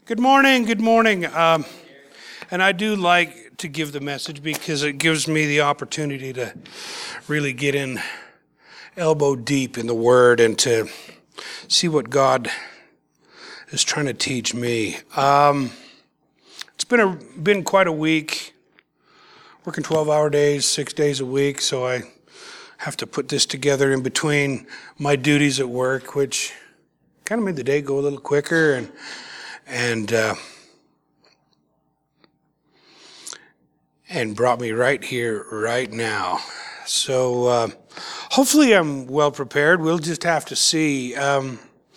Good morning, good morning. And I do like to give the message because it gives me the opportunity to really get in elbow deep in the Word and to see what God is trying to teach me. It's been quite a week, working 12-hour days, 6 days a week, so I have to put this together in between my duties at work, which kind of made the day go a little quicker and brought me right here, right now. So hopefully I'm well prepared. We'll just have to see. The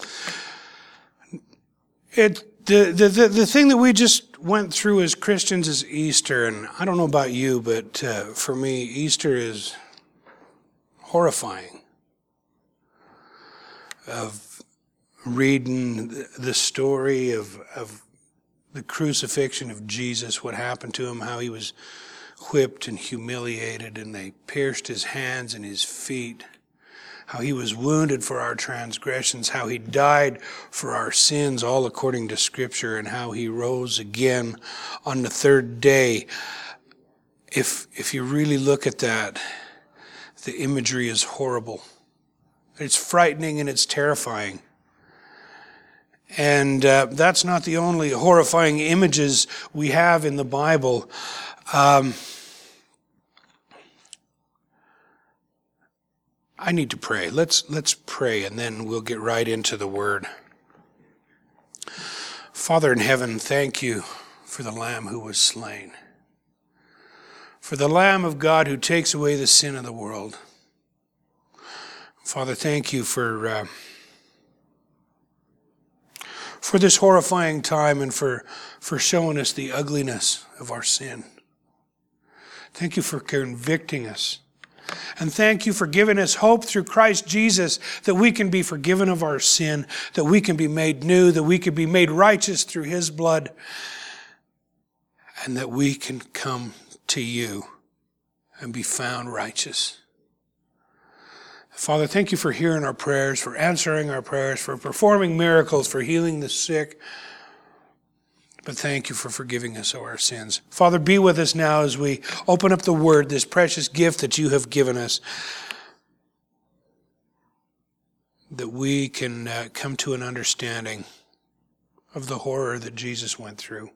thing that we just went through as Christians is Easter, and I don't know about you, but for me, Easter is horrifying. Of reading the story of the crucifixion of Jesus, what happened to him, how he was whipped and humiliated, and they pierced his hands and his feet, how he was wounded for our transgressions, how he died for our sins, all according to Scripture, and how he rose again on the third day. If you really look at that, the imagery is horrible. It's frightening and it's terrifying. And that's not the only horrifying images we have in the Bible. I need to pray. Let's pray, and then we'll get right into the Word. Father in heaven, thank you for the Lamb who was slain, for the Lamb of God who takes away the sin of the world. Father, thank you for this horrifying time and for showing us the ugliness of our sin. Thank you for convicting us. And thank you for giving us hope through Christ Jesus that we can be forgiven of our sin, that we can be made new, that we can be made righteous through His blood, and that we can come to you and be found righteous. Father, thank you for hearing our prayers, for answering our prayers, for performing miracles, for healing the sick. But thank you for forgiving us of our sins. Father, be with us now as we open up the Word, this precious gift that you have given us, that we can come to an understanding of the horror that Jesus went through.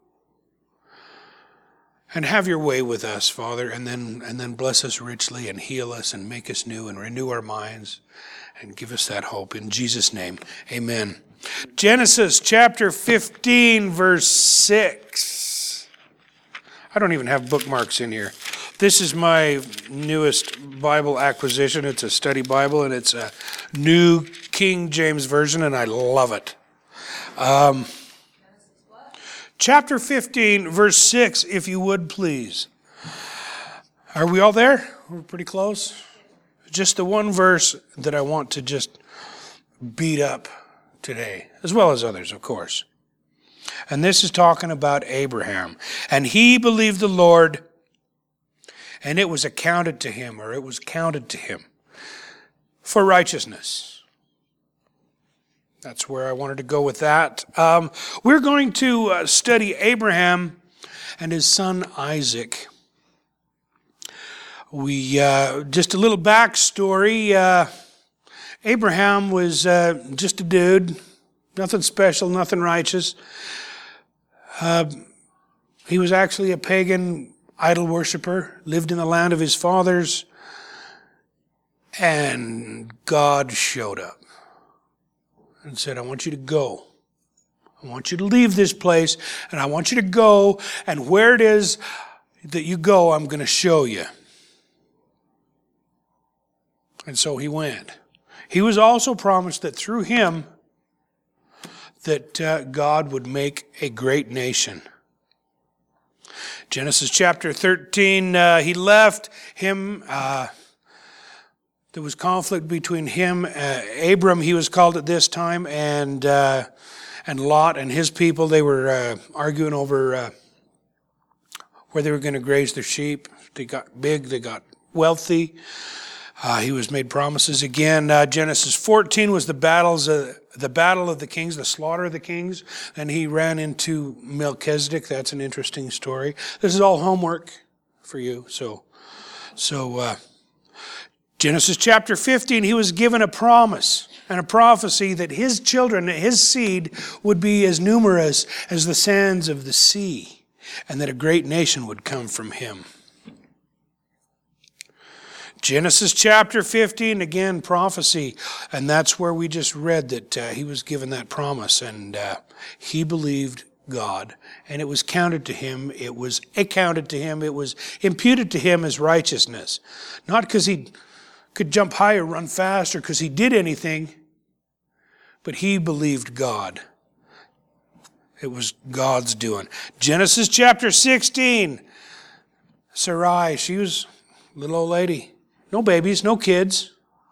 And have your way with us, Father, and then bless us richly and heal us and make us new and renew our minds and give us that hope. In Jesus' name, amen. Genesis chapter 15, verse 6. I don't even have bookmarks in here. This is my newest Bible acquisition. It's a study Bible, and it's a New King James Version, and I love it. Chapter 15, verse 6, if you would, please. Are we all there? We're pretty close. Just the one verse that I want to just beat up today, as well as others, of course. And this is talking about Abraham. And he believed the Lord, and it was accounted to him, or it was counted to him, for righteousness. That's where I wanted to go with that. We're going to study Abraham and his son Isaac. Just a little backstory. Abraham was just a dude, nothing special, nothing righteous. He was actually a pagan idol worshiper, lived in the land of his fathers, and God showed up and said, I want you to go. I want you to leave this place, and I want you to go, and where it is that you go, I'm going to show you. And so he went. He was also promised that through him, that God would make a great nation. Genesis chapter 13, he left him. There was conflict between him, Abram, he was called at this time, and Lot and his people. They were arguing over where they were going to graze their sheep. They got big, they got wealthy. He was made promises again. Genesis 14 was the battle of the kings, the slaughter of the kings. And he ran into Melchizedek. That's an interesting story. This is all homework for you. So Genesis chapter 15, he was given a promise and a prophecy that his children, his seed, would be as numerous as the sands of the sea, and that a great nation would come from him. Genesis chapter 15, again, prophecy, and that's where we just read that he was given that promise, and he believed God, and it was counted to him, it was accounted to him, it was imputed to him as righteousness. Not because he could jump high or run fast or because he did anything, but he believed God. It was God's doing. Genesis chapter 16, Sarai, she was a little old lady. No babies, no kids.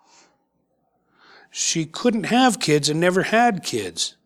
She couldn't have kids and never had kids.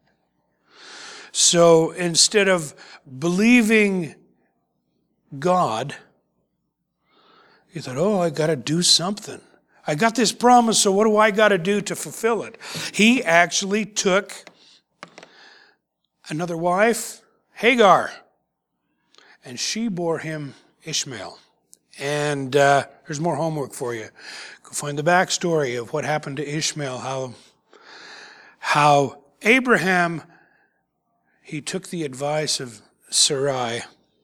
So instead of believing God, he thought, I got to do something. I got this promise, so what do I got to do to fulfill it? He actually took another wife, Hagar, and she bore him Ishmael. And there's more homework for you. Go find the backstory of what happened to Ishmael, how Abraham, he took the advice of Sarai.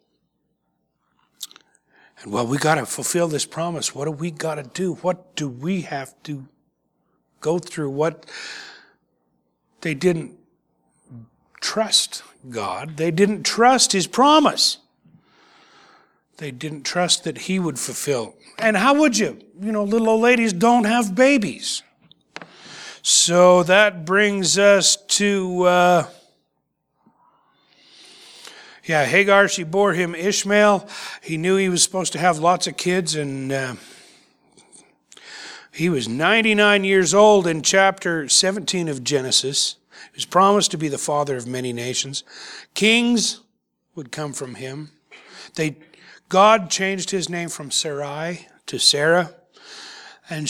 And we got to fulfill this promise. What do we got to do? What do we have to go through? What they didn't trust God. They didn't trust his promise. They didn't trust that he would fulfill. And how would you? Little old ladies don't have babies. So that brings us to, Hagar, she bore him Ishmael. He knew he was supposed to have lots of kids, and he was 99 years old in chapter 17 of Genesis. He was promised to be the father of many nations. Kings would come from him. God changed his name from Sarai to Sarah, and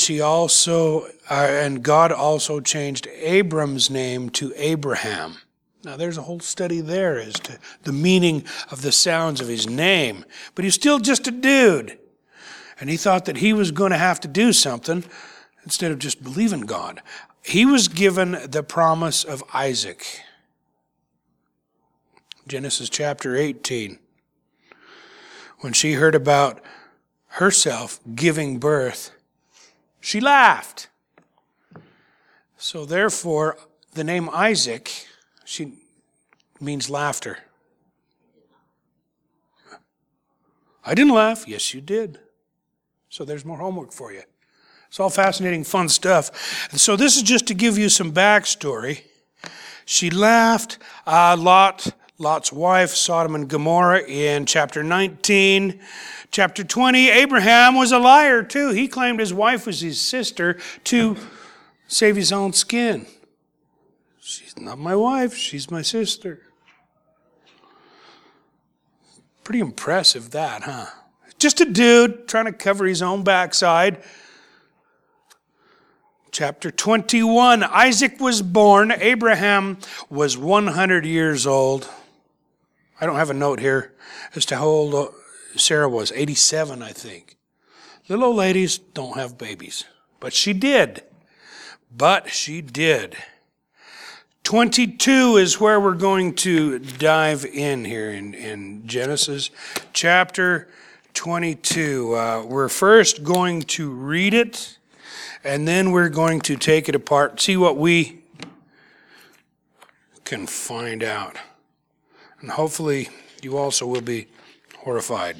God also changed Abram's name to Abraham. Now there's a whole study there as to the meaning of the sounds of his name, but he's still just a dude, and he thought that he was going to have to do something instead of just believing God. He was given the promise of Isaac. Genesis chapter 18. When she heard about herself giving birth, she laughed. So therefore, the name Isaac, means laughter. I didn't laugh. Yes, you did. So there's more homework for you. It's all fascinating, fun stuff. And so this is just to give you some backstory. She laughed. Lot's wife, Sodom and Gomorrah, in chapter 19. Chapter 20, Abraham was a liar too. He claimed his wife was his sister to save his own skin. She's not my wife, she's my sister. Pretty impressive that, huh? Just a dude trying to cover his own backside. Chapter 21, Isaac was born. Abraham was 100 years old. I don't have a note here as to how old Sarah was. 87, I think. Little old ladies don't have babies. But she did. 22 is where we're going to dive in here in Genesis chapter 22. We're first going to read it, and then we're going to take it apart, see what we can find out. And hopefully you also will be horrified.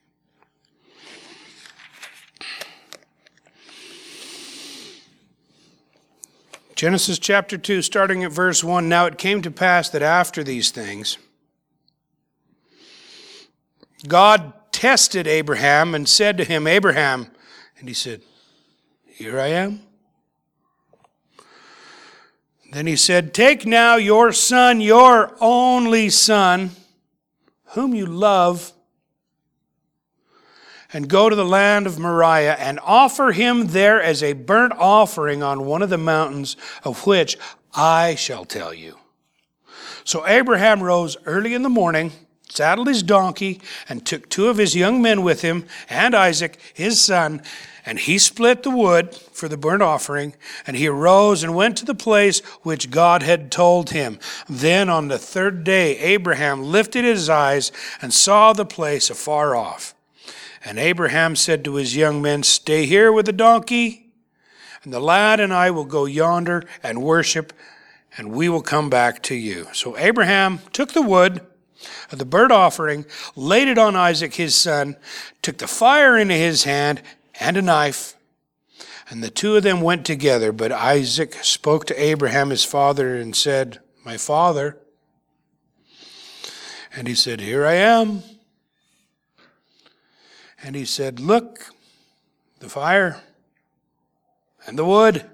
Genesis chapter 2, starting at verse 1. Now it came to pass that after these things, God tested Abraham and said to him, Abraham, and he said, Here I am. Then he said, Take now your son, your only son, whom you love, and go to the land of Moriah and offer him there as a burnt offering on one of the mountains of which I shall tell you. So Abraham rose early in the morning, saddled his donkey, and took 2 of his young men with him, and Isaac, his son, and he split the wood for the burnt offering, and he arose and went to the place which God had told him. Then on the 3rd day Abraham lifted his eyes and saw the place afar off. And Abraham said to his young men, "Stay here with the donkey, and the lad and I will go yonder and worship, and we will come back to you." So Abraham took the wood of the burnt offering, laid it on Isaac his son, took the fire into his hand and a knife, and the 2 of them went together. But Isaac spoke to Abraham his father and said, "My father." And he said, "Here I am." And he said, "Look, the fire and the wood.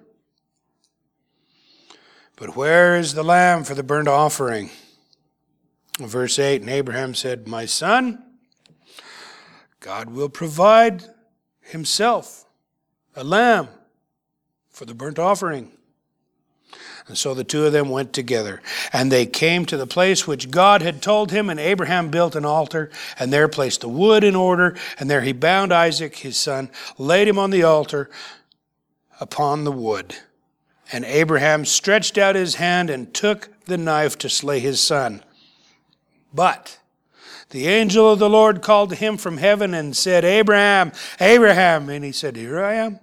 But where is the lamb for the burnt offering?" Verse 8, and Abraham said, "My son, God will provide himself a lamb for the burnt offering." And so the 2 of them went together, and they came to the place which God had told him, and Abraham built an altar, and there placed the wood in order, and there he bound Isaac his son, laid him on the altar upon the wood. And Abraham stretched out his hand and took the knife to slay his son. But the angel of the Lord called to him from heaven and said, "Abraham, Abraham." And he said, "Here I am."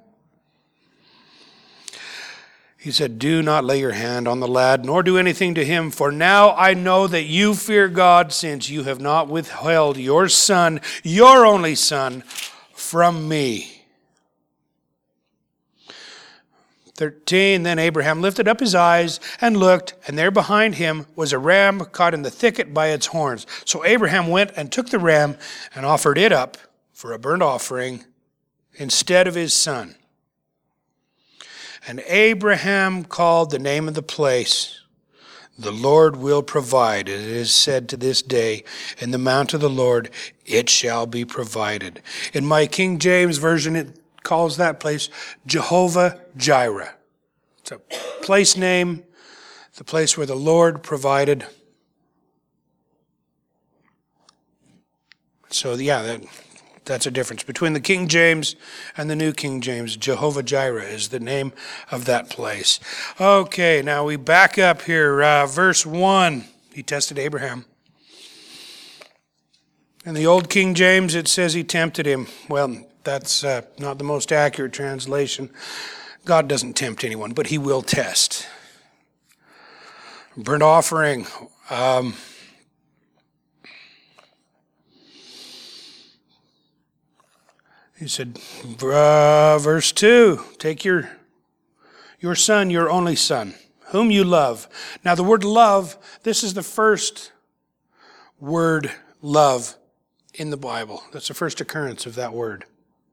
He said, "Do not lay your hand on the lad, nor do anything to him, for now I know that you fear God, since you have not withheld your son, your only son, from me." 13, then Abraham lifted up his eyes and looked, and there behind him was a ram caught in the thicket by its horns. So Abraham went and took the ram and offered it up for a burnt offering instead of his son. And Abraham called the name of the place, "The Lord will provide." It is said to this day, "In the mount of the Lord it shall be provided." In my King James Version, it calls that place Jehovah Jireh. It's a place name, the place where the Lord provided. So yeah, that's a difference between the King James and the New King James. Jehovah Jireh is the name of that place. Okay, now we back up here. Verse 1, he tested Abraham. In the Old King James, it says he tempted him. Well, that's not the most accurate translation. God doesn't tempt anyone, but he will test. Burnt offering. He said, verse 2, take your son, your only son, whom you love. Now the word love, this is the first word love in the Bible. That's the first occurrence of that word.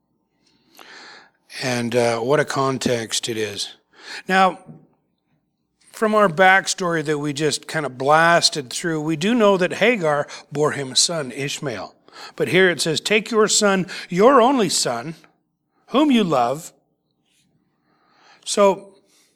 And what a context it is. Now, from our backstory that we just kind of blasted through, we do know that Hagar bore him a son, Ishmael. But here it says, take your son, your only son, whom you love. So,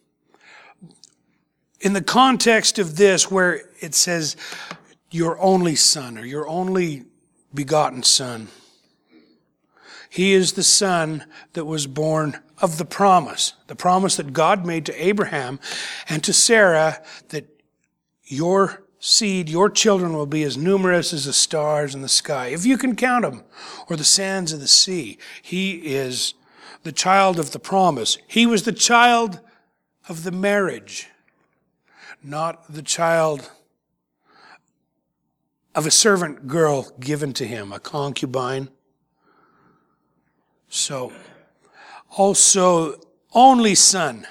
in the context of this, where it says your only son, or your only begotten son, he is the son that was born of the promise that God made to Abraham and to Sarah, that your seed, your children will be as numerous as the stars in the sky, if you can count them, or the sands of the sea. He is the child of the promise. He was the child of the marriage, not the child of a servant girl given to him, a concubine. So, also, only son,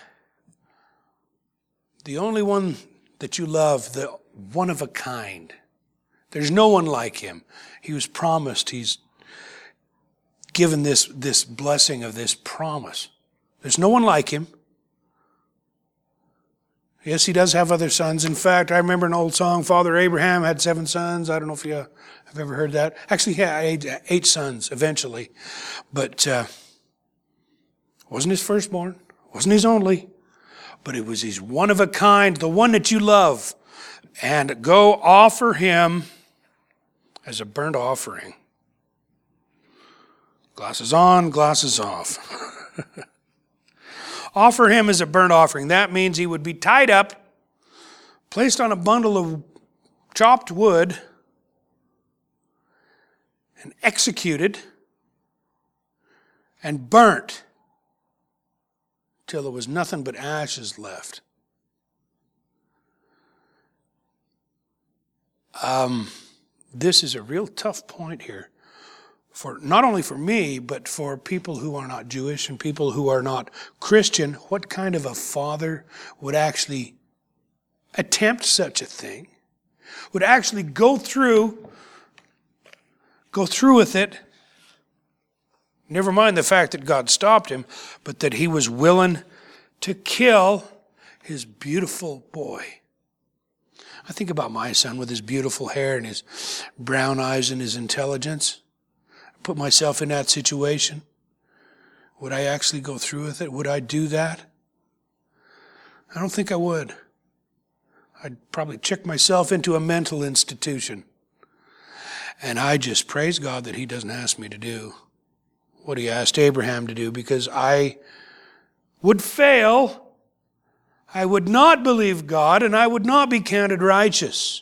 the only one that you love, the one of a kind. There's no one like him. He was promised, he's given this blessing of this promise. There's no one like him. Yes, he does have other sons. In fact, I remember an old song, Father Abraham had 7 sons. I don't know if you have ever heard that. Actually, he had 8 sons eventually. But wasn't his firstborn, wasn't his only, but it was his one of a kind, the one that you love. And go offer him as a burnt offering. Glasses on, glasses off. Offer him as a burnt offering. That means he would be tied up, placed on a bundle of chopped wood, and executed and burnt till there was nothing but ashes left. This is a real tough point here. For not only for me, but for people who are not Jewish and people who are not Christian. What kind of a father would actually attempt such a thing? Would actually go through with it. Never mind the fact that God stopped him, but that he was willing to kill his beautiful boy. I think about my son with his beautiful hair and his brown eyes and his intelligence. Put myself in that situation. Would I actually go through with it? Would I do that? I don't think I would. I'd probably check myself into a mental institution. And I just praise God that he doesn't ask me to do what he asked Abraham to do, because I would fail. I would not believe God, and I would not be counted righteous.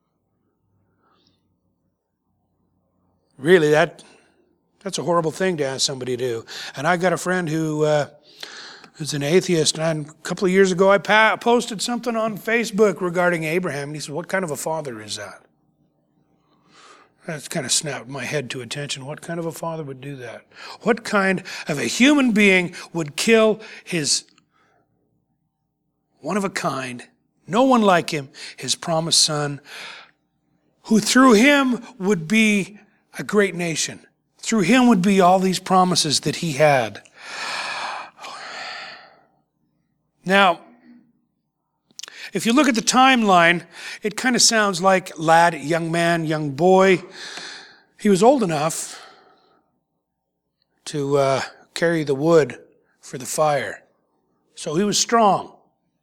Really, that's a horrible thing to ask somebody to do. And I got a friend who's an atheist, and a couple of years ago I posted something on Facebook regarding Abraham, and he said, "What kind of a father is that?" That kind of snapped my head to attention. What kind of a father would do that? What kind of a human being would kill his one of a kind, no one like him, his promised son, who through him would be a great nation? Through him would be all these promises that he had. Now, if you look at the timeline, it kind of sounds like lad, young man, young boy. He was old enough to carry the wood for the fire. So he was strong.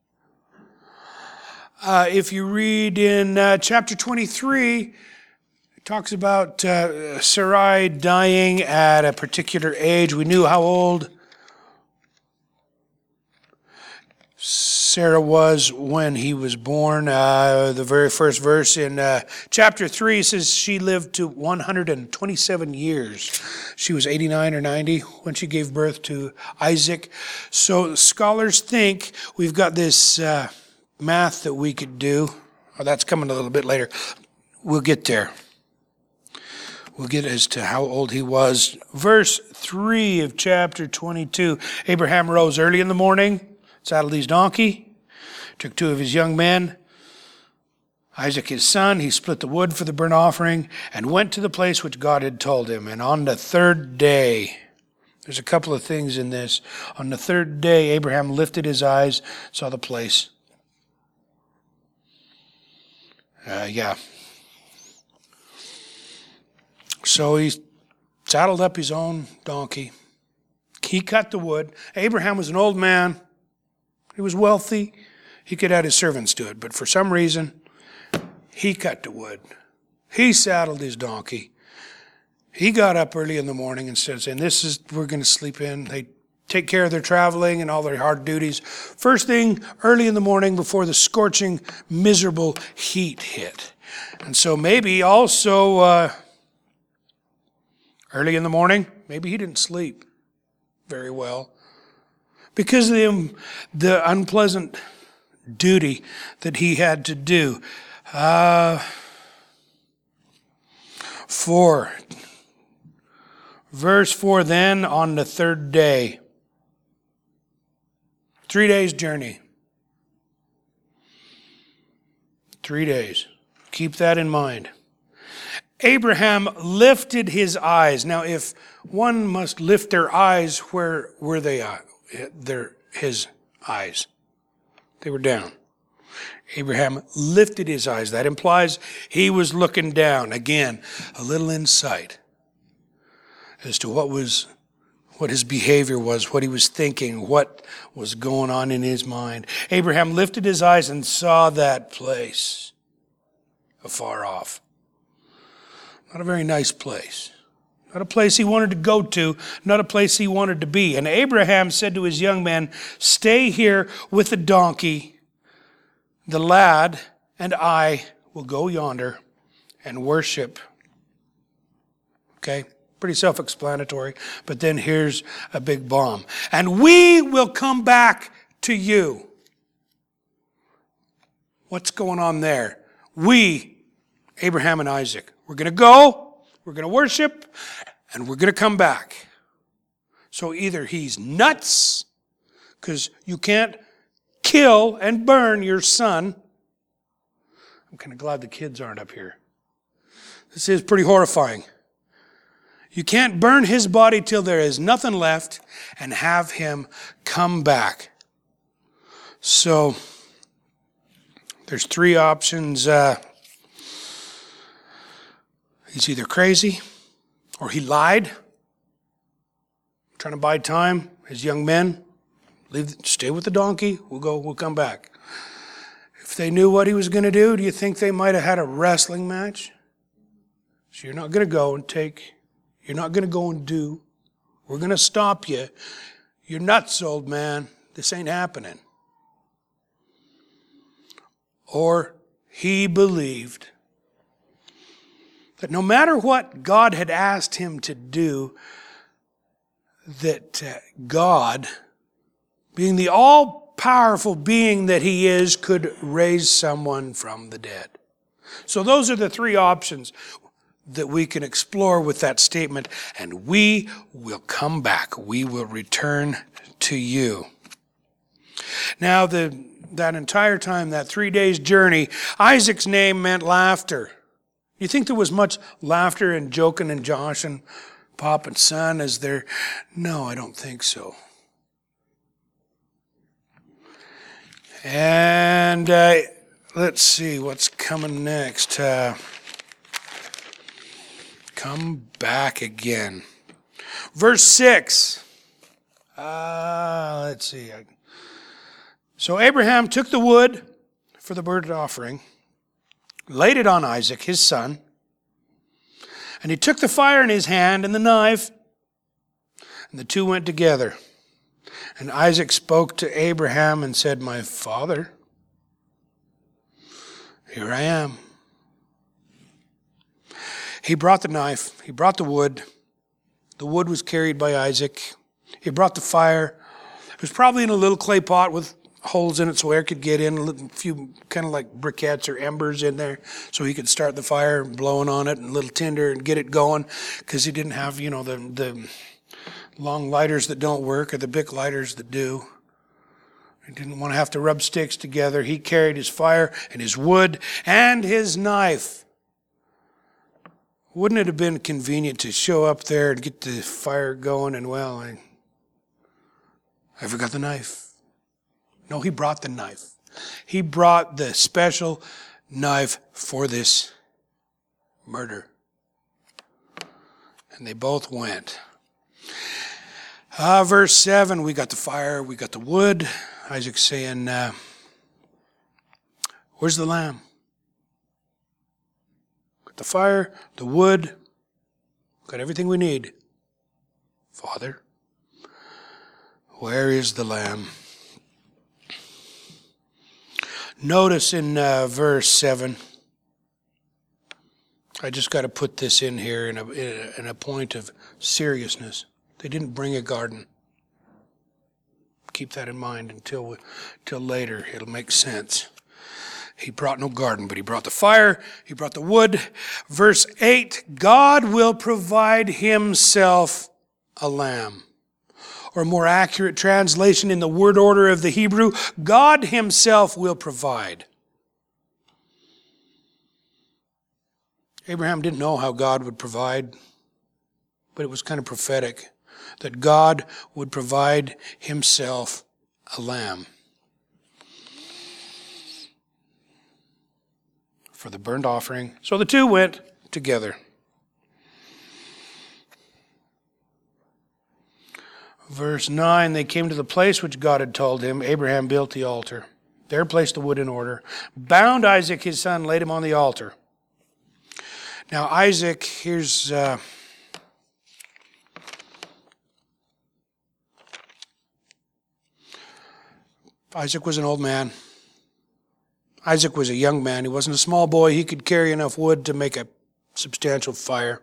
If you read in chapter 23, it talks about Sarai dying at a particular age. We knew how old Sarah was when he was born. The very first verse in chapter 3 says she lived to 127 years. She was 89 or 90 when she gave birth to Isaac. So scholars think we've got this math that we could do. Oh, that's coming a little bit later. We'll get there. We'll get as to how old he was. Verse 3 of chapter 22. Abraham rose early in the morning, saddled his donkey, took 2 of his young men, Isaac his son. He split the wood for the burnt offering and went to the place which God had told him. And on the 3rd day, there's a couple of things in this. On the 3rd day, Abraham lifted his eyes, saw the place. So he saddled up his own donkey. He cut the wood. Abraham was an old man. He was wealthy. He could have his servants do it. But for some reason, he cut the wood. He saddled his donkey. He got up early in the morning and said, we're going to sleep in. They take care of their traveling and all their hard duties. First thing, early in the morning before the scorching, miserable heat hit. And so maybe also early in the morning, maybe he didn't sleep very well because of the unpleasant duty that he had to do. 4. Verse 4, then on the 3rd day, 3 days journey. 3 days. Keep that in mind. Abraham lifted his eyes. Now, if one must lift their eyes, where were they at? His eyes. They were down. Abraham lifted his eyes. That implies he was looking down. Again, a little insight as to what his behavior was, what he was thinking, what was going on in his mind. Abraham lifted his eyes and saw that place afar off. Not a very nice place. Not a place he wanted to go to, not a place he wanted to be. And Abraham said to his young man, "Stay here with the donkey. The lad and I will go yonder and worship." Okay, pretty self-explanatory. But then here's a big bomb. "And we will come back to you." What's going on there? We, Abraham and Isaac, we're going to go, we're going to worship, and we're going to come back. So either he's nuts, because you can't kill and burn your son. I'm kind of glad the kids aren't up here. This is pretty horrifying. You can't burn his body till there is nothing left and have him come back. So there's three options. He's either crazy or he lied, trying to buy time. His young men, stay with the donkey. We'll come back. If they knew what he was going to do you think they might have had a wrestling match? So you're not going to go and take, you're not going to go and do. We're going to stop you. You're nuts, old man. This ain't happening. Or he believed that no matter what God had asked him to do, that God, being the all-powerful being that he is, could raise someone from the dead. So those are the three options that we can explore with that statement. "And we will come back. We will return to you." Now, that entire time, that 3 days journey, Isaac's name meant laughter. You think there was much laughter and joking and joshing, pop and son, as there? No, I don't think so. And let's see what's coming next. Come back again. Verse 6. Let's see. So Abraham took the wood for the burnt offering, laid it on Isaac, his son, and he took the fire in his hand and the knife, and the two went together. And Isaac spoke to Abraham and said, "My father, here I am." He brought the knife, he brought the wood. The wood was carried by Isaac. He brought the fire. It was probably in a little clay pot with holes in it so air could get in, a few kind of like briquettes or embers in there so he could start the fire blowing on it, and a little tinder and get it going, because he didn't have, the long lighters that don't work or the Bic lighters that do. He didn't want to have to rub sticks together. He carried his fire and his wood and his knife. Wouldn't it have been convenient to show up there and get the fire going and, well, I forgot the knife. No, he brought the knife. He brought the special knife for this murder. And they both went. Verse 7, we got the fire, we got the wood. Isaac's saying, where's the lamb? Got the fire, the wood, got everything we need. Father, where is the lamb? Notice in verse 7, I just got to put this in here in a point of seriousness. They didn't bring a garden. Keep that in mind until later. It'll make sense. He brought no garden, but he brought the fire, he brought the wood. Verse 8, God will provide himself a lamb. Or a more accurate translation in the word order of the Hebrew, God himself will provide. Abraham didn't know how God would provide, but it was kind of prophetic that God would provide himself a lamb. for the burnt offering. So the two went together. Verse 9, they came to the place which God had told him. Abraham built the altar. There placed the wood in order, bound Isaac his son, laid him on the altar. Now Isaac, here's... Isaac was an old man. Isaac was a young man. He wasn't a small boy. He could carry enough wood to make a substantial fire.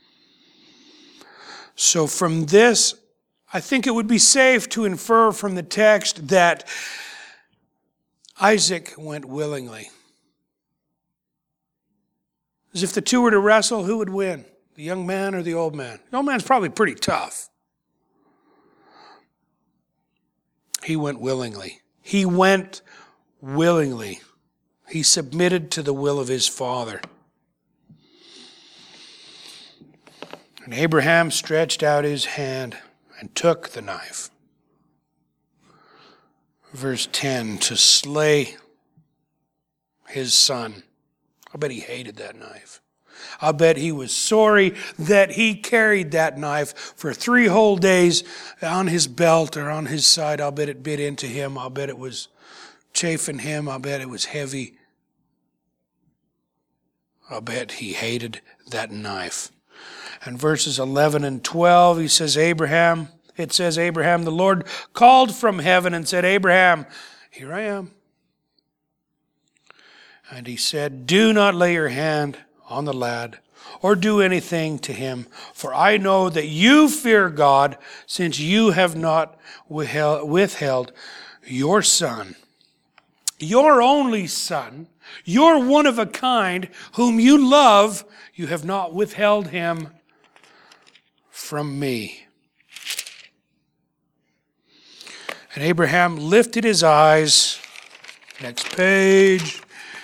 So from this, I think it would be safe to infer from the text that Isaac went willingly. As if the two were to wrestle, who would win? The young man or the old man? The old man's probably pretty tough. He went willingly. He went willingly. He submitted to the will of his father. And Abraham stretched out his hand and took the knife. Verse 10, to slay his son. I bet he hated that knife. I bet he was sorry that he carried that knife for 3 whole days on his belt or on his side. I'll bet it bit into him. I'll bet it was chafing him. I'll bet it was heavy. I'll bet he hated that knife. And verses 11 and 12, it says, Abraham, the Lord called from heaven and said, Abraham, here I am. And he said, do not lay your hand on the lad, or do anything to him, for I know that you fear God, since you have not withheld your son, your only son, your one of a kind, whom you love, you have not withheld him from me. And Abraham lifted his eyes. Next page.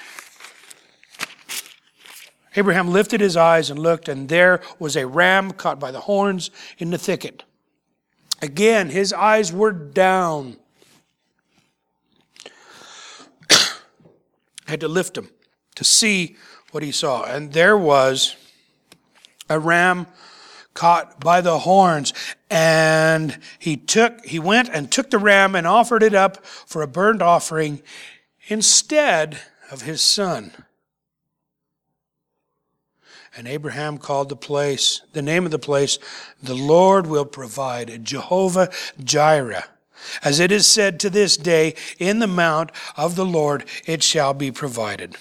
Abraham lifted his eyes and looked, and there was a ram caught by the horns in the thicket. Again, his eyes were down. Had to lift them to see what he saw. And there was a ram caught by the horns. And he went and took the ram and offered it up for a burnt offering instead of his son. And Abraham called the name of the place, the Lord will provide, Jehovah Jireh. As it is said to this day, in the mount of the Lord it shall be provided.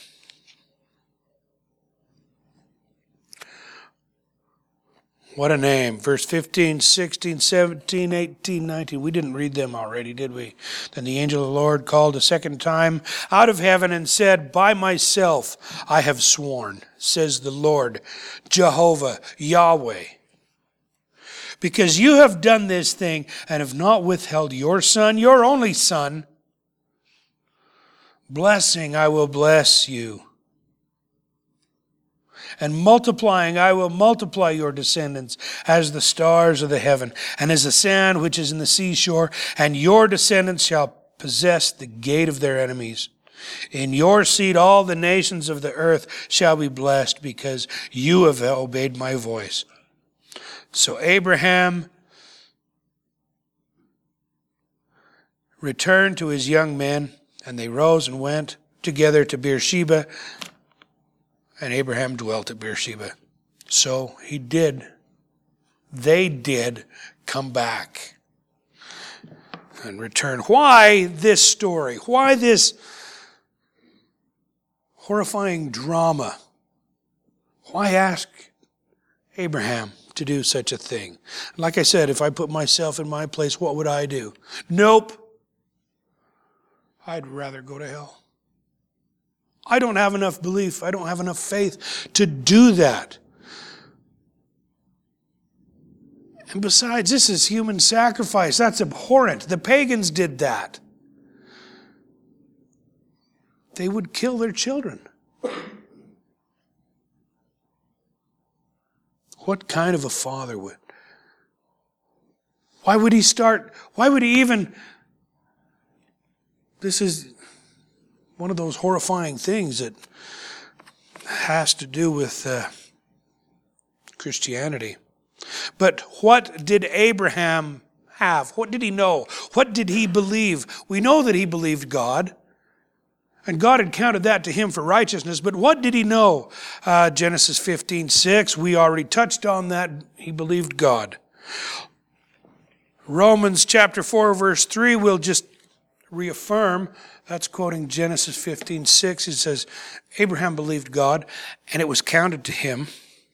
What a name. Verse 15, 16, 17, 18, 19. We didn't read them already, did we? Then the angel of the Lord called a second time out of heaven and said, by myself I have sworn, says the Lord, Jehovah, Yahweh. Because you have done this thing and have not withheld your son, your only son, blessing I will bless you. And multiplying, I will multiply your descendants as the stars of the heaven, and as the sand which is in the seashore, and your descendants shall possess the gate of their enemies. In your seed all the nations of the earth shall be blessed, because you have obeyed my voice. So Abraham returned to his young men, and they rose and went together to Beersheba. And Abraham dwelt at Beersheba. So they did come back and return. Why this story? Why this horrifying drama? Why ask Abraham to do such a thing? Like I said, if I put myself in my place, what would I do? Nope. I'd rather go to hell. I don't have enough belief. I don't have enough faith to do that. And besides, this is human sacrifice. That's abhorrent. The pagans did that. They would kill their children. What kind of a father would? Why would he even... This is one of those horrifying things that has to do with Christianity. But what did Abraham have? What did he know? What did he believe? We know that he believed God, and God had counted that to him for righteousness. But what did he know? Genesis 15:6, we already touched on that. He believed God. Romans chapter 4, verse 3, we'll just reaffirm. That's quoting Genesis 15:6. It says, Abraham believed God, and it was counted to him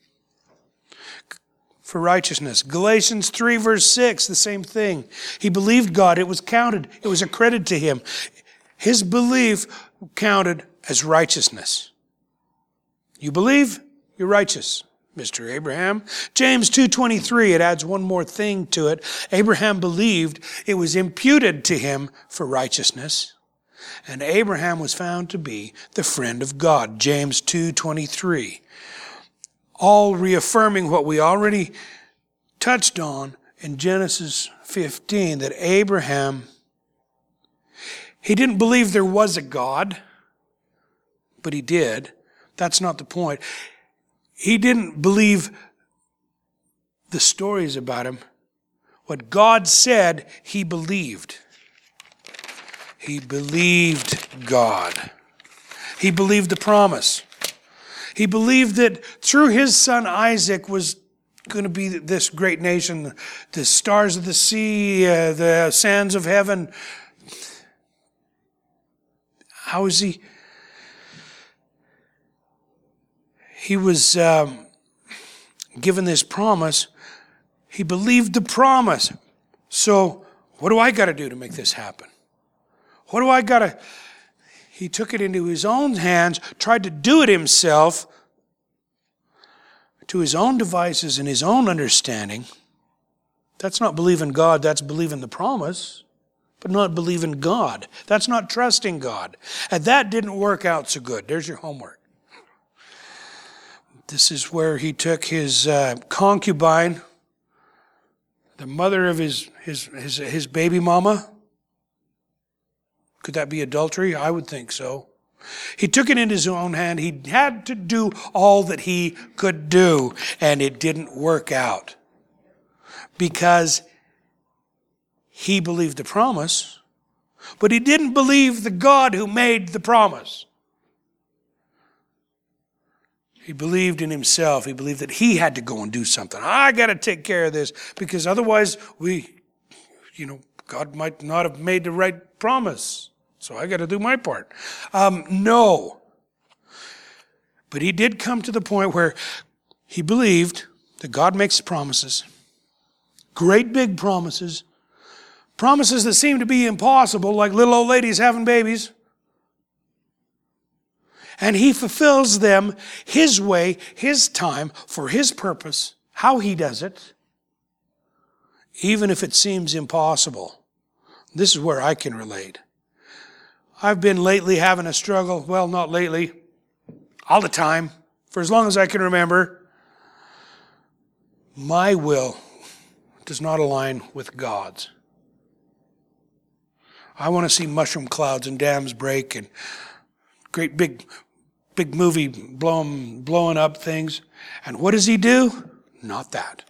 for righteousness. Galatians 3, verse 6, the same thing. He believed God. It was counted. It was accredited to him. His belief counted as righteousness. You believe, you're righteous, Mr. Abraham. James 2:23, it adds one more thing to it. Abraham believed, it was imputed to him for righteousness. And Abraham was found to be the friend of God. James 2:23. All reaffirming what we already touched on in Genesis 15, that Abraham, he didn't believe there was a God, but he did. That's not the point. He didn't believe the stories about him. What God said, he believed. He believed God. He believed the promise. He believed that through his son Isaac was going to be this great nation, the stars of the sea, the sands of heaven. How is he? He was given this promise. He believed the promise. So what do I got to do to make this happen? What do I got to... He took it into his own hands, tried to do it himself, to his own devices and his own understanding. That's not believing God, that's believing the promise, but not believing God. That's not trusting God. And that didn't work out so good. There's your homework. This is where he took his concubine, the mother of his baby mama. Could that be adultery? I would think so. He took it in his own hand. He had to do all that he could do, and it didn't work out. Because he believed the promise, but he didn't believe the God who made the promise. He believed in himself. He believed that he had to go and do something. I got to take care of this, because otherwise God might not have made the right promise. So I got to do my part. No. But he did come to the point where he believed that God makes promises. Great big promises. Promises that seem to be impossible, like little old ladies having babies. And he fulfills them his way, his time, for his purpose, how he does it, even if it seems impossible. This is where I can relate. I've been lately having a struggle. Well, not lately. All the time. For as long as I can remember. My will does not align with God's. I want to see mushroom clouds and dams break and great big movie blowing up things. And what does he do? Not that.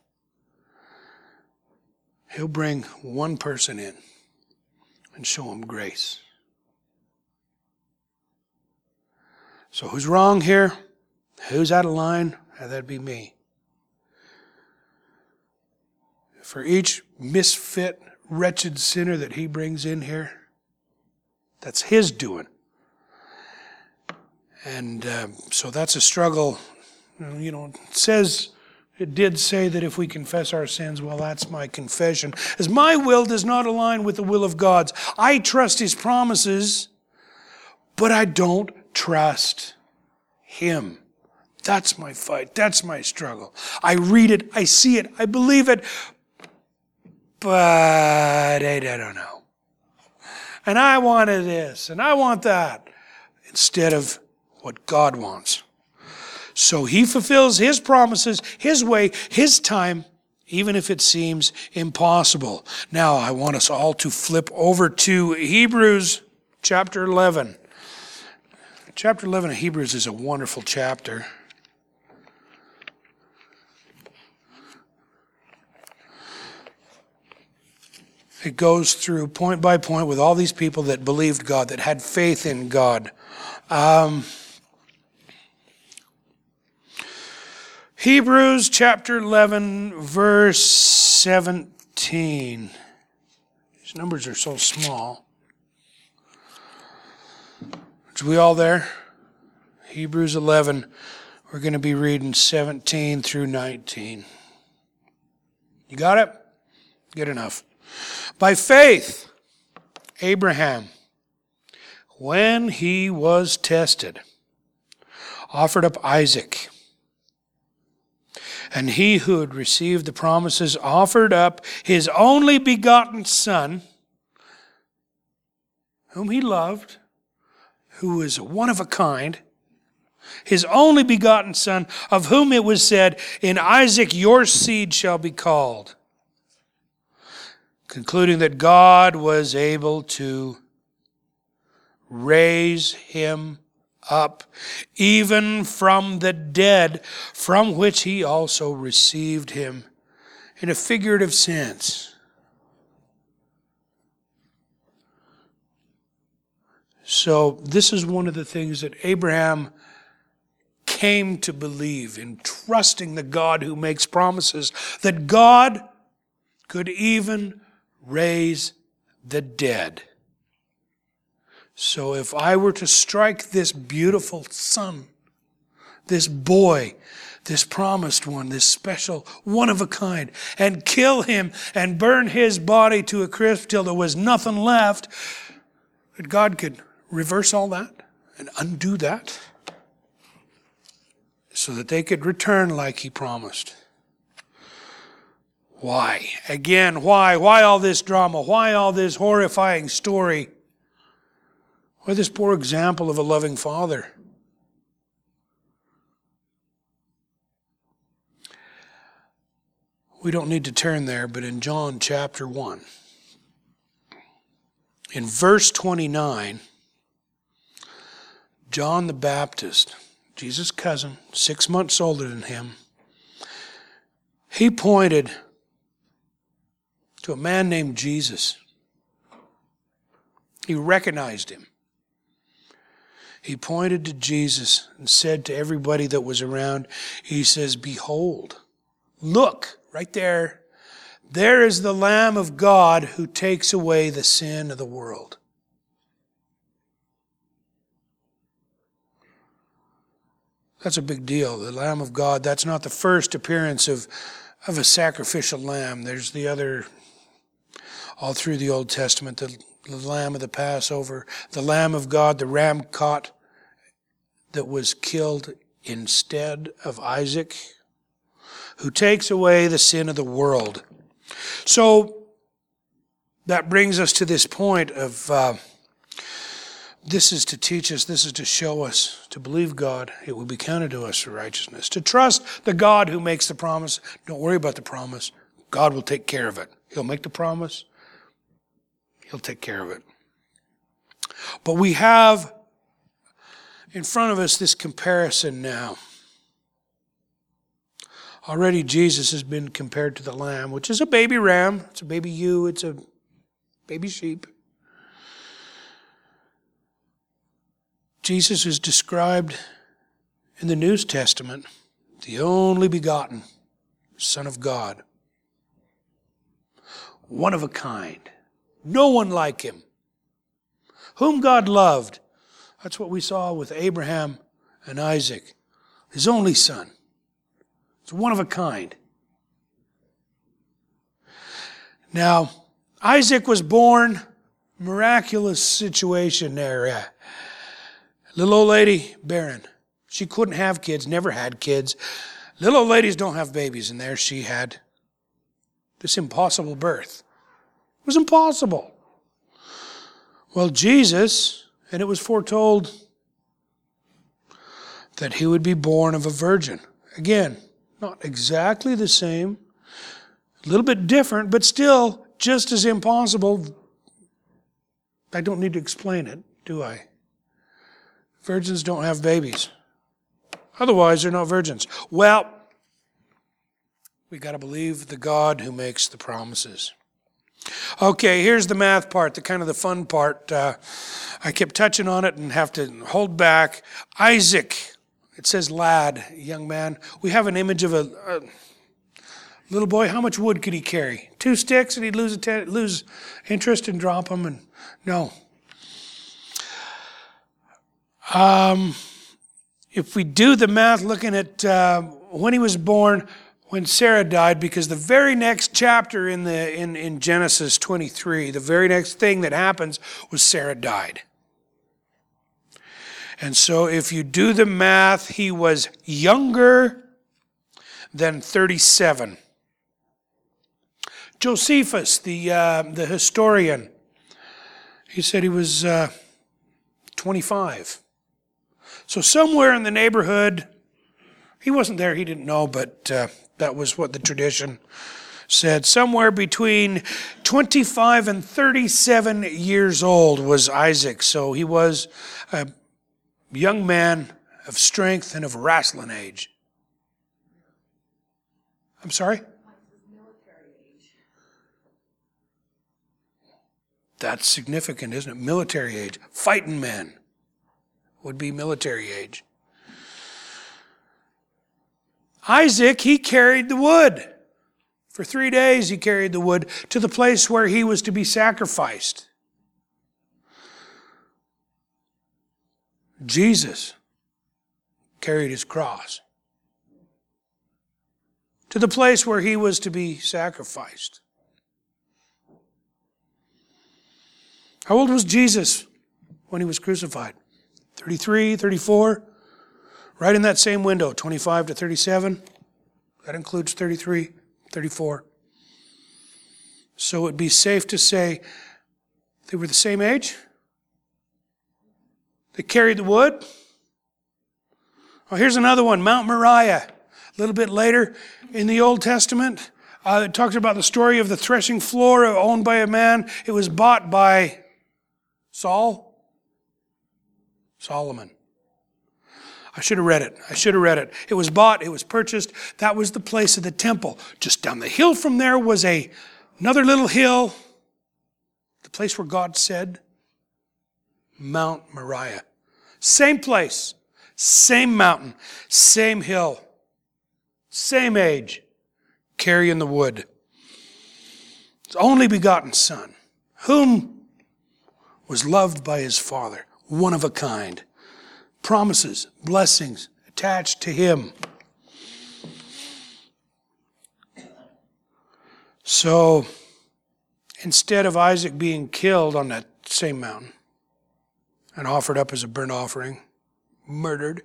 He'll bring one person in and show him grace. So who's wrong here? Who's out of line? That'd be me. For each misfit, wretched sinner that he brings in here, that's his doing. And so that's a struggle. It did say that if we confess our sins, well, that's my confession. As my will does not align with the will of God's. I trust his promises, but I don't trust him. That's my fight. That's my struggle. I read it. I see it. I believe it. But I don't know. And I wanted this, and I want that, instead of what God wants. So he fulfills his promises, his way, his time, even if it seems impossible. Now, I want us all to flip over to Hebrews chapter 11. Chapter 11 of Hebrews is a wonderful chapter. It goes through point by point with all these people that believed God, that had faith in God. Hebrews chapter 11, verse 17. These numbers are so small. Are we all there? Hebrews 11. We're going to be reading 17 through 19. You got it? Good enough. By faith, Abraham, when he was tested, offered up Isaac. And he who had received the promises offered up his only begotten son, whom he loved, who is one of a kind, his only begotten son, of whom it was said, in Isaac your seed shall be called. Concluding that God was able to raise him up, even from the dead, from which he also received him in a figurative sense. So this is one of the things that Abraham came to believe in, trusting the God who makes promises, that God could even raise the dead. So if I were to strike this beautiful son, this boy, this promised one, this special one of a kind, and kill him and burn his body to a crisp till there was nothing left, that God could reverse all that and undo that so that they could return like he promised. Why? Again, why? Why all this drama? Why all this horrifying story? Why this poor example of a loving father? We don't need to turn there, but in John chapter 1, in verse 29, John the Baptist, Jesus' cousin, 6 months older than him, he pointed to a man named Jesus. He recognized him. He pointed to Jesus and said to everybody that was around, he says, behold, look, right there, there is the Lamb of God who takes away the sin of the world. That's a big deal. The Lamb of God, that's not the first appearance of a sacrificial lamb. There's the other, all through the Old Testament, the Lamb of the Passover, the Lamb of God, the ram caught that was killed instead of Isaac, who takes away the sin of the world. So that brings us to this point of this is to teach us, this is to show us, to believe God, it will be counted to us for righteousness. To trust the God who makes the promise. Don't worry about the promise. God will take care of it. He'll make the promise. He'll take care of it. But we have in front of us this comparison now. Already Jesus has been compared to the lamb, which is a baby ram. It's a baby ewe. It's a baby sheep. Jesus is described in the New Testament, the only begotten Son of God. One of a kind. No one like him. Whom God loved. That's what we saw with Abraham and Isaac. His only son. It's one of a kind. Now, Isaac was born, miraculous situation there. Little old lady, barren. She couldn't have kids, never had kids. Little old ladies don't have babies, and there she had this impossible birth. It was impossible. Well, Jesus, and it was foretold that he would be born of a virgin. Again, not exactly the same, a little bit different, but still just as impossible. I don't need to explain it, do I? Virgins don't have babies. Otherwise, they're not virgins. Well, we got to believe the God who makes the promises. Okay, here's the math part, the kind of the fun part. I kept touching on it and have to hold back. Isaac, it says lad, young man. We have an image of a little boy. How much wood could he carry? 2 sticks and he'd lose interest and drop them? And no. If we do the math looking at when he was born, when Sarah died, because the very next chapter in Genesis 23, the very next thing that happens was Sarah died. And so if you do the math, he was younger than 37. Josephus, the historian, he said he was 25. So somewhere in the neighborhood, he wasn't there, he didn't know, but that was what the tradition said. Somewhere between 25 and 37 years old was Isaac. So he was a young man of strength and of wrestling age. I'm sorry? That's significant, isn't it? Military age. Fighting men would be military age. Isaac, he carried the wood. For 3 days he carried the wood to the place where he was to be sacrificed. Jesus carried his cross to the place where he was to be sacrificed. How old was Jesus when he was crucified? 33, 34? Right in that same window, 25 to 37. That includes 33, 34. So it would be safe to say they were the same age. They carried the wood. Oh, here's another one, Mount Moriah. A little bit later in the Old Testament, it talks about the story of the threshing floor owned by a man. It was bought by Solomon. I should have read it. It was bought, it was purchased. That was the place of the temple. Just down the hill from there was another little hill. The place where God said, Mount Moriah. Same place, same mountain, same hill, same age, carrying the wood. His only begotten Son, whom was loved by his Father, one of a kind. Promises, blessings attached to him. So, instead of Isaac being killed on that same mountain and offered up as a burnt offering, murdered,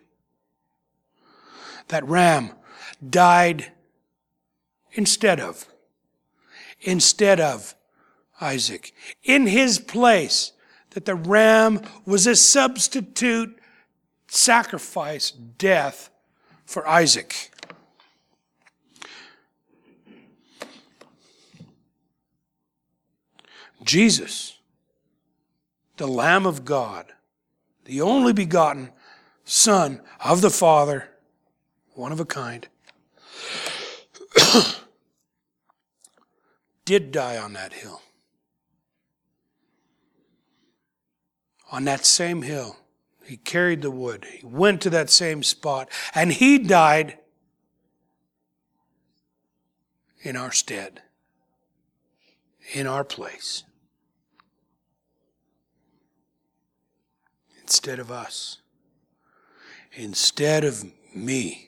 that ram died instead of Isaac. In his place, that the ram was a substitute sacrifice, death for Isaac. Jesus, the Lamb of God, the only begotten Son of the Father, one of a kind, did die on that hill. On that same hill. He carried the wood. He went to that same spot. And he died in our stead. In our place. Instead of us. Instead of me.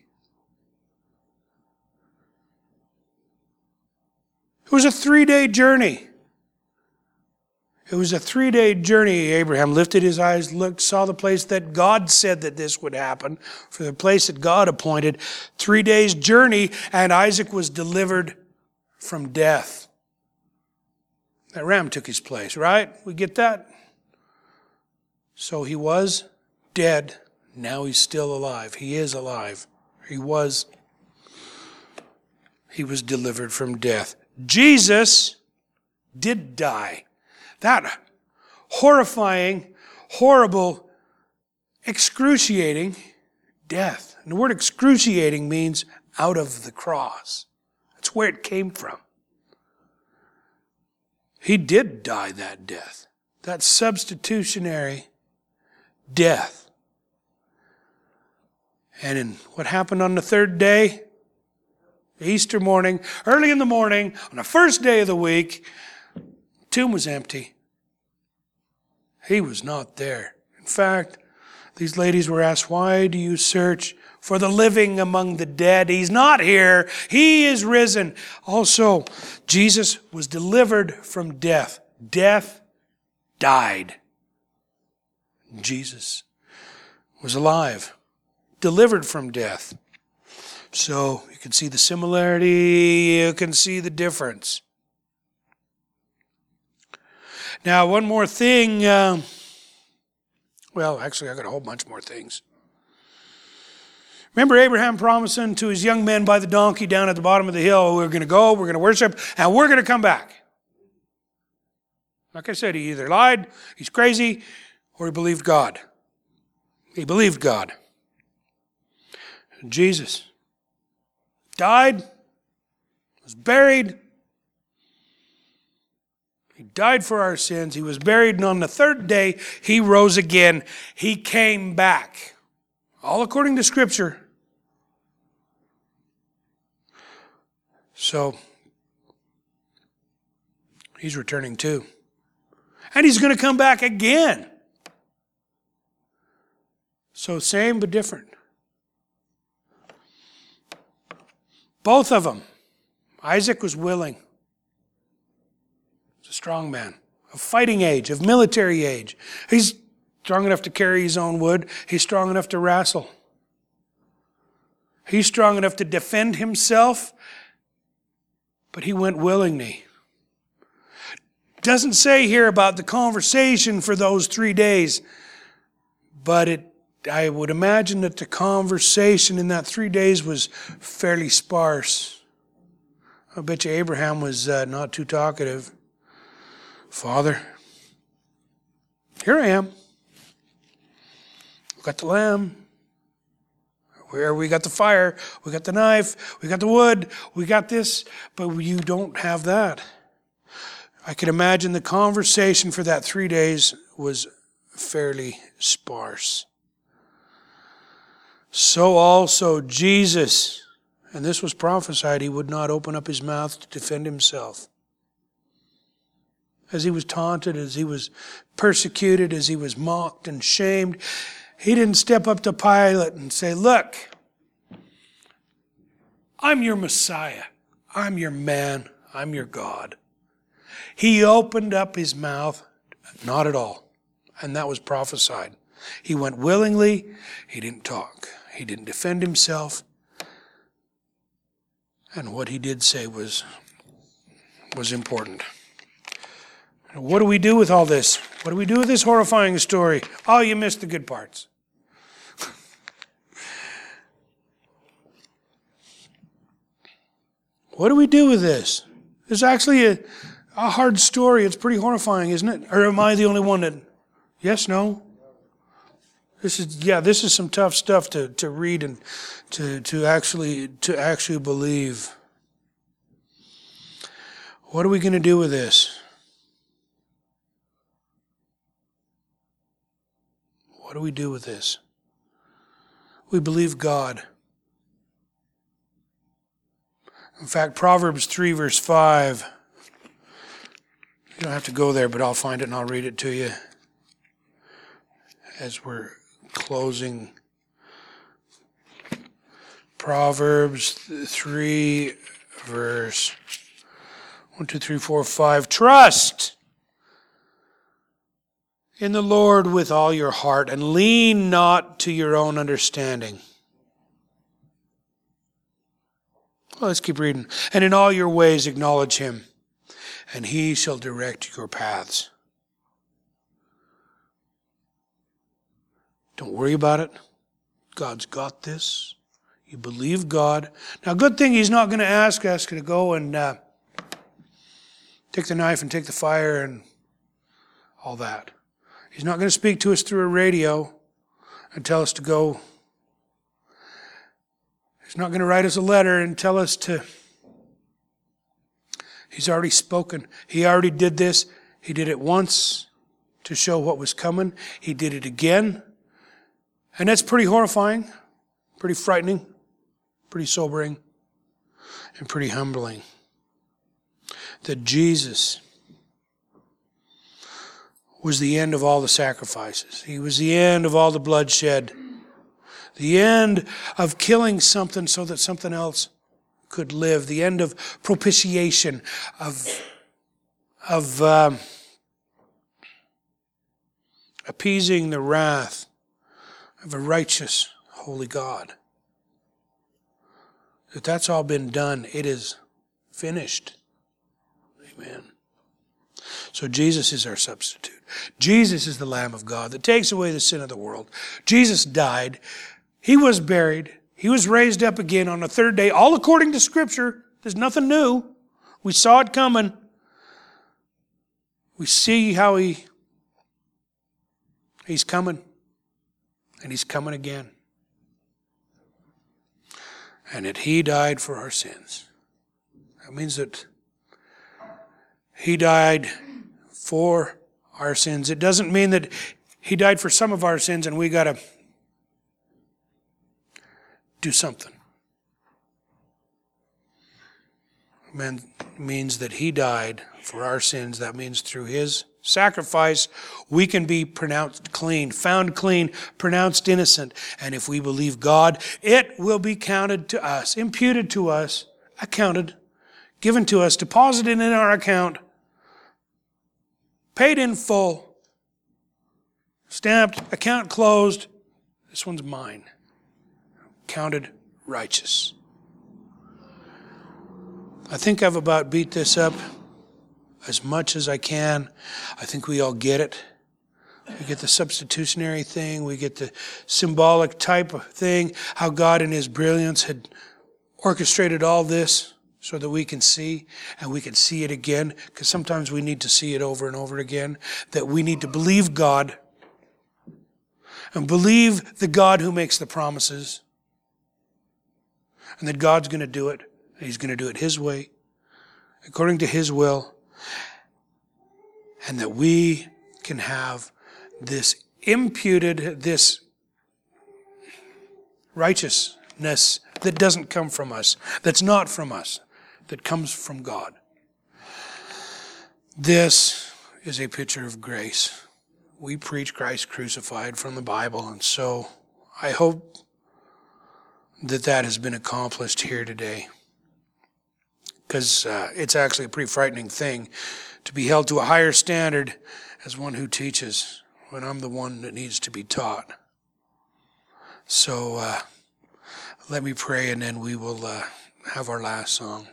It was a 3-day journey. It was a 3-day journey. Abraham lifted his eyes, looked, saw the place that God said that this would happen, for the place that God appointed. 3 days journey, and Isaac was delivered from death. That ram took his place, right? We get that? So he was dead. Now he's still alive. He is alive. He was delivered from death. Jesus did die. That horrifying, horrible excruciating death. And the word excruciating means out of the cross. That's where it came from. He did die that death. That substitutionary death. And in what happened on the third day, Easter morning, early in the morning, on the first day of the week, the tomb was empty. He was not there. In fact, these ladies were asked, why do you search for the living among the dead? He's not here. He is risen. Also, Jesus was delivered from death. Death died. Jesus was alive, delivered from death. So you can see the similarity, you can see the difference. Now, one more thing. Well, actually, I got a whole bunch more things. Remember Abraham promising to his young men by the donkey down at the bottom of the hill, we're going to go, we're going to worship, and we're going to come back. Like I said, he either lied, he's crazy, or he believed God. He believed God. Jesus died, was buried. He died for our sins. He was buried, and on the third day, he rose again. He came back. All according to Scripture. So, he's returning too. And he's going to come back again. So, same but different. Both of them. Isaac was willing. He's a strong man. Of fighting age, of military age. He's strong enough to carry his own wood. He's strong enough to wrestle. He's strong enough to defend himself. But he went willingly. Doesn't say here about the conversation for those 3 days. But I would imagine that the conversation in that 3 days was fairly sparse. I bet you Abraham was not too talkative. Father, here I am. We got the lamb. We got the fire. We got the knife. We got the wood. We got this. But you don't have that. I can imagine the conversation for that 3 days was fairly sparse. So also Jesus, and this was prophesied, he would not open up his mouth to defend himself. As he was taunted, as he was persecuted, as he was mocked and shamed, he didn't step up to Pilate and say, look, I'm your Messiah. I'm your man. I'm your God. He opened up his mouth, not at all. And that was prophesied. He went willingly. He didn't talk. He didn't defend himself. And what he did say was important. What do we do with all this? What do we do with this horrifying story? Oh, you missed the good parts. What do we do with this? It's actually a hard story. It's pretty horrifying, isn't it? Or am I the only one that... Yes, no? This is some tough stuff to read and to actually believe. What are we going to do with this? What do we do with this? We believe God. In fact, Proverbs 3 verse 5. You don't have to go there, but I'll find it and I'll read it to you as we're closing. Proverbs 3 verse 1, 2, 3, 4, 5. Trust in the Lord with all your heart and lean not to your own understanding. Well, let's keep reading. And in all your ways acknowledge him, and he shall direct your paths. Don't worry about it. God's got this. You believe God. Now, good thing he's not going to ask us to go and take the knife and take the fire and all that. He's not going to speak to us through a radio and tell us to go. He's not going to write us a letter and tell us to. He's already spoken. He already did this. He did it once to show what was coming. He did it again. And that's pretty horrifying, pretty frightening, pretty sobering, and pretty humbling. That Jesus was the end of all the sacrifices. He was the end of all the bloodshed. The end of killing something so that something else could live. The end of propitiation, of appeasing the wrath of a righteous, holy God. That that's all been done. It is finished. Amen. So Jesus is our substitute. Jesus is the Lamb of God that takes away the sin of the world. Jesus died. He was buried. He was raised up again on the third day, all according to Scripture. There's nothing new. We saw it coming. We see how He's coming. And He's coming again. And that He died for our sins. That means that He died for our sins. It doesn't mean that He died for some of our sins and we got to do something. It means that He died for our sins. That means through His sacrifice, we can be pronounced clean, found clean, pronounced innocent. And if we believe God, it will be counted to us, imputed to us, accounted, given to us, deposited in our account, paid in full, stamped, account closed. This one's mine. Counted righteous. I think I've about beat this up as much as I can. I think we all get it. We get the substitutionary thing. We get the symbolic type of thing. How God in His brilliance had orchestrated all this so that we can see, and we can see it again, because sometimes we need to see it over and over again, that we need to believe God and believe the God who makes the promises, and that God's going to do it, and He's going to do it His way, according to His will, and that we can have this imputed, this righteousness that doesn't come from us, that's not from us, that comes from God. This is a picture of grace. We preach Christ crucified from the Bible, and so I hope that that has been accomplished here today. Because it's actually a pretty frightening thing to be held to a higher standard as one who teaches when I'm the one that needs to be taught. So let me pray, and then we will have our last song.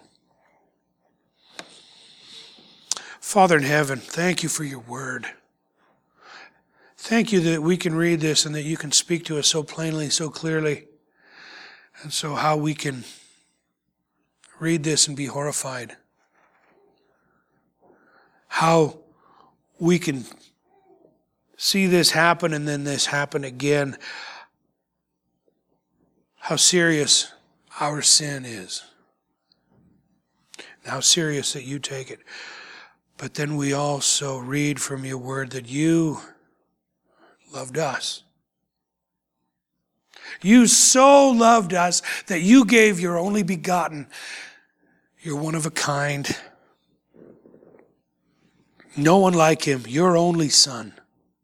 Father in heaven, thank You for Your word. Thank You that we can read this and that You can speak to us so plainly, so clearly. And so how we can read this and be horrified. How we can see this happen and then this happen again. How serious our sin is. And how serious that You take it. But then we also read from Your word that You loved us. You so loved us that You gave Your only begotten, Your one of a kind, no one like Him, Your only Son,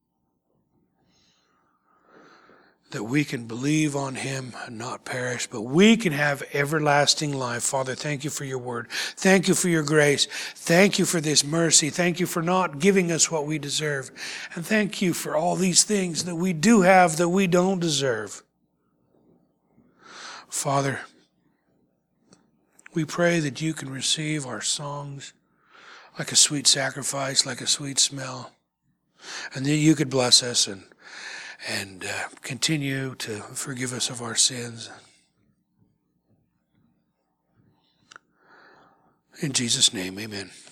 that we can believe on Him and not perish, but we can have everlasting life. Father, thank You for Your word. Thank You for Your grace. Thank You for this mercy. Thank You for not giving us what we deserve. And thank You for all these things that we do have that we don't deserve. Father, we pray that You can receive our songs like a sweet sacrifice, like a sweet smell, and that You could bless us and continue to forgive us of our sins. In Jesus' name, amen.